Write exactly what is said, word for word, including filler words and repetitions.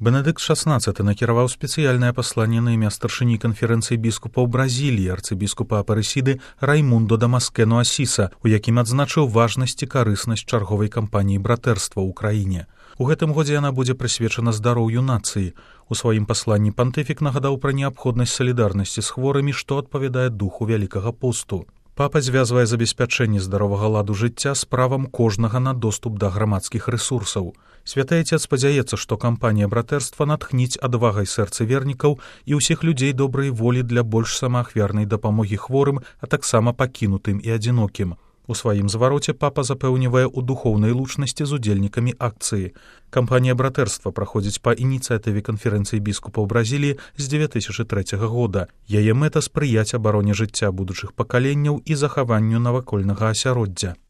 Бенедыкт шаснаццаты накіраваў спецыяльнае пасланне на імя старшыні канферэнцыі біскупаў Бразіліі арцыбіскупа Апарэсіды Раймундо Дамаскену Асіса, у якім адзначыў важнасць і карыснасць чарговай кампаніі братэрства ў краіне. У гэтым годзе яна будзе прысвечана здароўю нацыі. У сваім пасланні пантыфік нагадаў пра неабходнасць салідарнасці з хворымі, што адпавядае духу Вялікага посту. Папа звязвае забеспячэнне здаровага ладу жыцця з правам кожнага на доступ да грамадскіх рэсурсаў. Святы Айцец спадзяецца, што кампанія братэрства натхніць адвагай сэрцы вернікаў і ўсіх людзей добрай волі для больш самаахвярнай дапамогі хворым, а таксама пакінутым і адзінокім. У сваім звароце папа запэўнівае ў духоўнай лучнасці з удзельнікамі акцыі. Кампанія братэрства праходзіць па ініцыятыве канферэнцыі біскупаў Бразіліі з дзве тысячы трэцяга года. Яе мэта спрыяць абароне жыцця будучых пакаленняў і захаванню навакольнага асяроддзя.